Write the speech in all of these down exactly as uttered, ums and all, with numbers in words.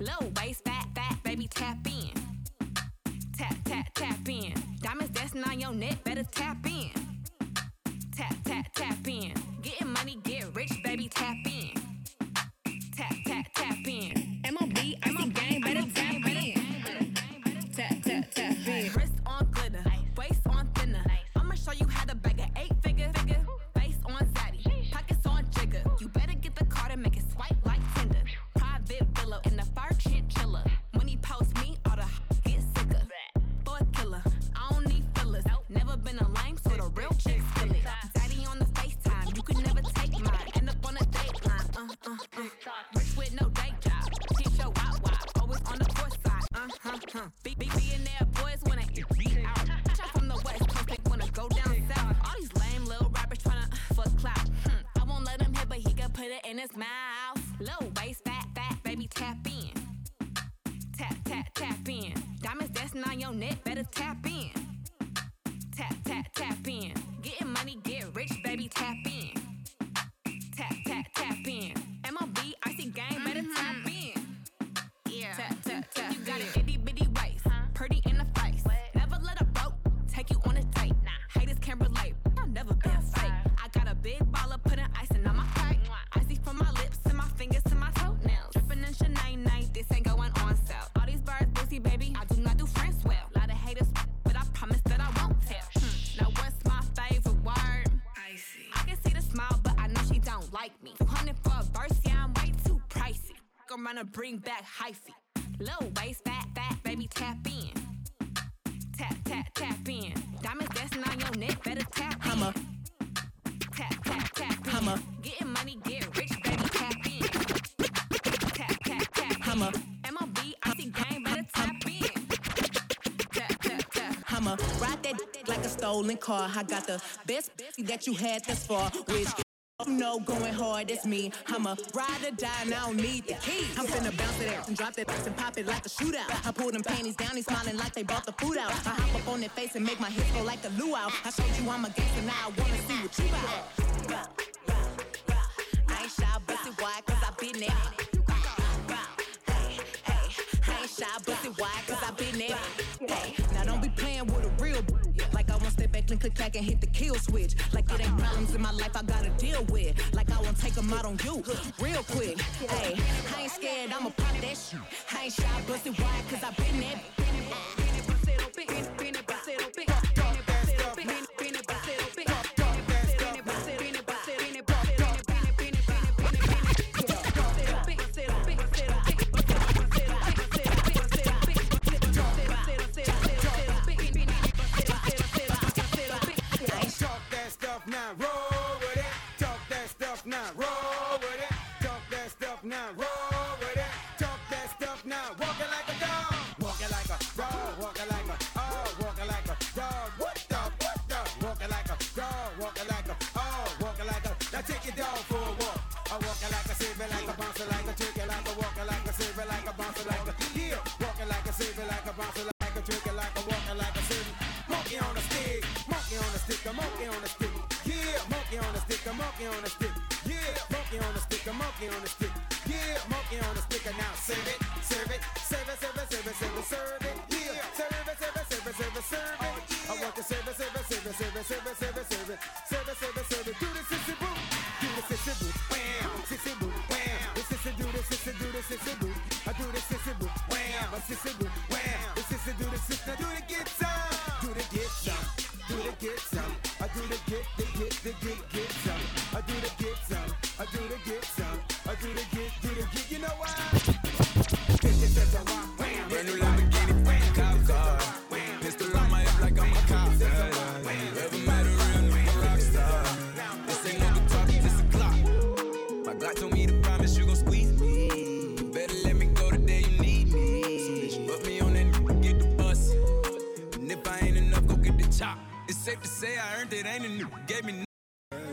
Low waist, fat, fat, baby, tap in. Tap, tap, tap in. Diamonds dancing on your neck, better tap in. Tap, tap, tap in. Getting money, get rich, baby, tap in. Tap, tap, tap in. M O B, I see gang, better tap in. Tap, tap, tap in. Wrist on glitter, waist on thinner. I'ma show you how to bag an eight figure. figure. Face on zaddy, pockets on jigger. You better get the card and make it swipe like Tinder. Private villa in the fur chinchilla. When he post me, all the get sicker. For a killer, I don't need fillers. Never been a lame, so the real chicks feel it. Daddy on the FaceTime, you could never take mine. End up on a dateline, uh, uh, uh. Rich with no day job, teach your wop wop. Always on the fourth side, uh, huh, huh. Be be billionaire boys wanna eat out. Shot from the west coast, they wanna go down south. All these lame little rappers tryna uh, fuck clout. Hmm. I won't let him hit, but he can put it in his mouth. Low waist, fat, fat, baby, tap in. Tap, tap, tap in. Diamonds dancing on your neck, better tap in. Tap, tap, tap in. Getting money, get rich, baby, tap in. Tap, tap, tap in. M O B, I see gang, better tap in. Yeah. Tap, tap, tap. You got an itty bitty waist, pretty in the face. Never let a broke take you on a date. Haters can't relate, I've never been fake. I got a big baller putting icing on my cake. Icy from my lips and my fingers to my toenails. Dripping in Chanel night, this ain't going on sale. All these birds busy, baby, I do not do friends well. Lot of haters, but I promise that I won't tell. Hmm. Now what's my favorite word? Icy. I can see the smile, but I know she don't like me. two hundred for a verse, yeah, I'm way too pricey. I'm gonna bring back hyphy. Low waist, fat, fat, baby, tap in. Tap, tap, tap in. Diamonds dancing on your neck, better tap in. Hummer. Tap, tap, tap in. Hummer. Getting money, get rich, baby, tap in. Tap, tap, tap in. Hummer. M O B, I see gang, better tap in. Tap, tap, tap. Hummer. Ride that d- like a stolen car. I got the best b- that you had thus far. Which you know going hard, it's me. I'm a ride or die and I don't need the keys. I'm finna bounce it out and drop that ass and pop it like a shootout. I pull them panties down, they smiling like they bought the food out. I hop up on their face and make my hips go like a luau. I showed you I'm a gangster, now I wanna see what you got. I ain't shy, bust it wide, cause I been there. Hey, hey, I ain't shy, bust it wide, cause I been there. Hey, now don't be playing with a real b- like I won't step back and click clack and hit the kill switch. Like it ain't problems in my life I gotta deal with. Like I won't take them out on you real quick. Hey, I ain't scared, I'ma pop that shit. I ain't shy, bust it wide, cause I been there.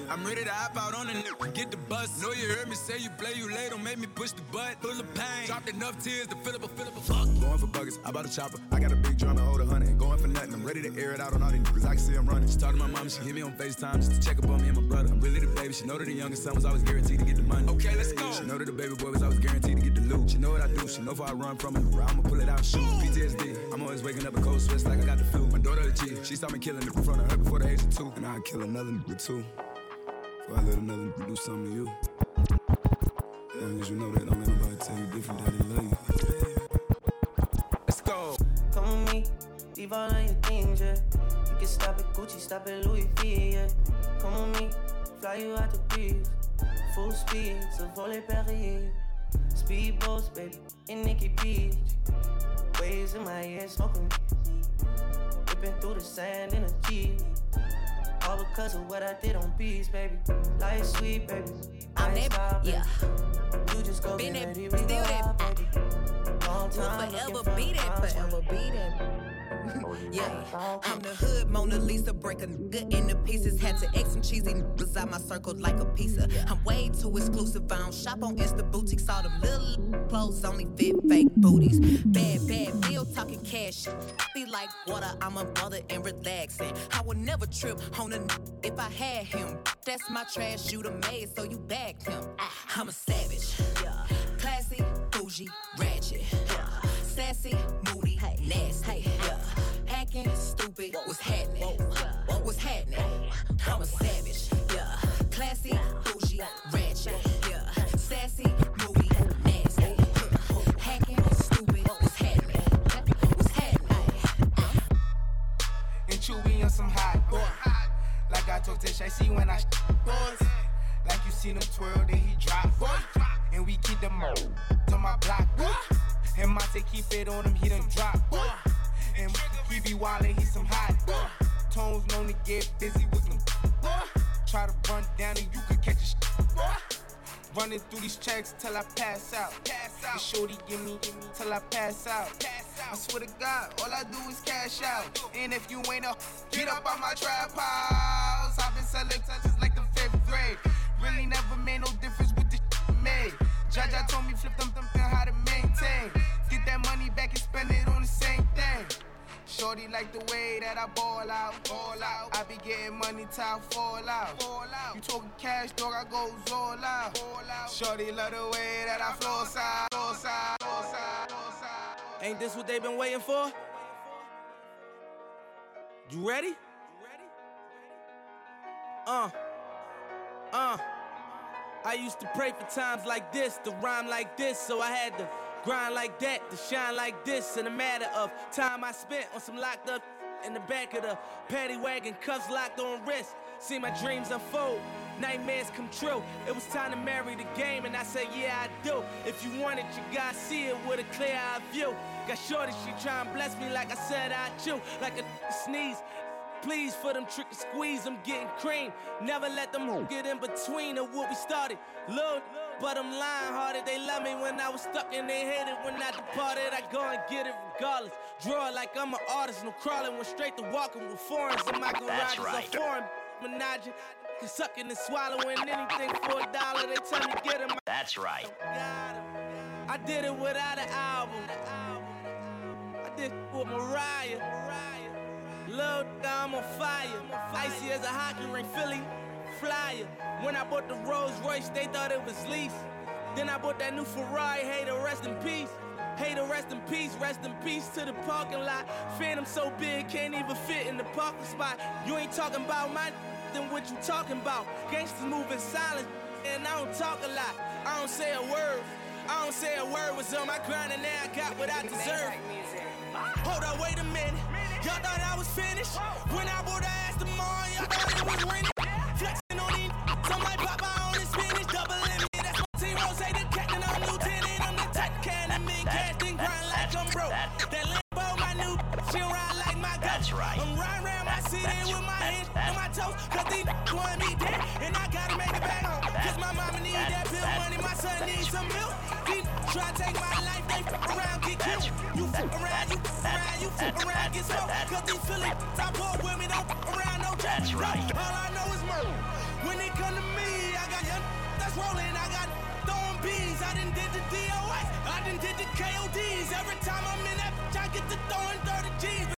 I'm ready to hop out on the n- get the bus. Know you heard me say you play, you late, don't make me push the butt. Full of pain, dropped enough tears to fill up a, fill up a fuck. Going for buggers, I bought a chopper. I got a big drum and hold a hundred. Going for nothing, I'm ready to air it out on all these niggas. I can see I'm running. She talked to my mom, she hit me on FaceTime just to check up on me and my brother. I'm really the baby. She know that the youngest son was always guaranteed to get the money. Okay, let's go. She know that the baby boy was always guaranteed to get the loot. She know what I do. She know if I run from it, I'ma pull it out and shoot. P T S D, I'm always waking up in cold sweats like I got the flu. My daughter the G, she saw me killing it in front of her before the age of two. And I'd kill another nigga too. Before I let another nigga do something to you. As long as you know that, don't let nobody tell you different that they love you. Let's go. Come with me, leave all of your things, yeah. You can stop at Gucci, stop at Louis V, yeah. Come with me, fly you out the breeze. Full speed, so volley Paris. Speedboats, baby, in Nikki Beach. Waves in my head, smoking. Whipping through the sand in a Jeep. All because of what I did on beats, baby. Life sweet, baby. I'm that, stop, yeah. You just go Been get that, ready, still we that. go, baby. Long Will time forever looking be for that, a forever be that. Yeah, I'm the hood Mona Lisa, break a nigga into pieces. Had to X some cheesy niggas out my circle like a pizza. I'm way too exclusive, I don't shop on Insta boutiques. All them little clothes only fit fake booties. Bad, bad bill talking cash. Be like water, I'm a mother and relaxing. I would never trip on a n- if I had him. That's my trash, you the maid, so you bagged him. I'm a savage, yeah. Classy, bougie, ratchet, yeah. Sassy, moody, nasty, yeah. Acting stupid, what's happening? What's happening? I'm a savage, yeah. Classy, bougie, ratchet, yeah. Sassy, moody, nasty, hacking stupid, what's happening? What's happening? And Chewy on some hot boy. Like I talk to Shicey when I sh- boys. Like you seen him twirl, then he drop, boy. And we keep them on my block, boy. And Monte keep it on him, he done drop, boy. And he be wildin', he some hot, boy. Tones known to get busy with them, boy. Try to run down and you could catch a sh- boy. Running through these checks till I pass out. Pass out. The shorty give me, give me till I pass out. Pass out. I swear to God, all I do is cash out. And if you ain't up, get up on my trap house. I've been selling since like the fifth grade. Really never made no difference with the sh- made. Jaja told me flip them, them, how to maintain. Get that money back and spend it on the same thing. Shorty like the way that I ball out, ball out. I be getting money till I fall out, fall out. You talking cash, dog, I goes all out, all out. Shorty love the way that I flow side, flow side, flow side, flow side. Ain't this what they been waiting for? You ready? Uh, uh. I used to pray for times like this, to rhyme like this, so I had to grind like that, to shine like this. In a matter of time I spent on some locked up in the back of the paddy wagon, cuffs locked on wrist. See my dreams unfold, nightmares come true. It was time to marry the game, and I said, yeah, I do. If you want it, you gotta see it with a clear eye view. Got shorty, she try and bless me like I said I chew, like a sneeze. Please for them trick and squeeze, I'm getting cream. Never let them get in between of what we started. Look, but I'm lying hearted. They love me when I was stuck and they hated when I departed. I go and get it regardless. Draw it like I'm an artist. No crawling, went straight to walking with foreigns in my garage. right. A foreign menage. Sucking and swallowing anything for a dollar. They tell me get him. That's right. I did it without an album. I did it with Mariah. Lil' I'm on fire. Icy as a hockey ring, Philly flyer. When I bought the Rolls Royce, they thought it was lease. Then I bought that new Ferrari, hey to rest in peace. Hey to rest in peace, rest in peace to the parking lot. Phantom so big, can't even fit in the parking spot. You ain't talking about my then what you talking about? Gangsters move in silence, and I don't talk a lot. I don't say a word. I don't say a word. Was on my grind and now I got what I deserve. Hold up, wait a minute. Y'all thought I was finished. When I bought the ass tomorrow, y'all thought it was rented. Flexing on these, some like Papa on the spinach. Double M, that's my team. Rose, the captain, I'm lieutenant. I'm the type of can that mean casting, grind like I'm broke. That Lambo, my new, she ride like my ghost. That's right. I'm riding around my city with my hands on my toes. Cause these want me dead, and I gotta make it back home. Cause my mama need that pill money, my son needs some milk. These try to take my life, they fuck around, get killed. You fuck around, you fuck around, you fuck around, get smoked. Cause these Philly top boy with me, don't fuck around, no joke. That's right. All I know is murder. When it come to me, I got young that's rolling, I got throwing bees. I done did the D O S, I done did the K O Ds. Every time I'm in that bitch, I get to throwing dirty G's.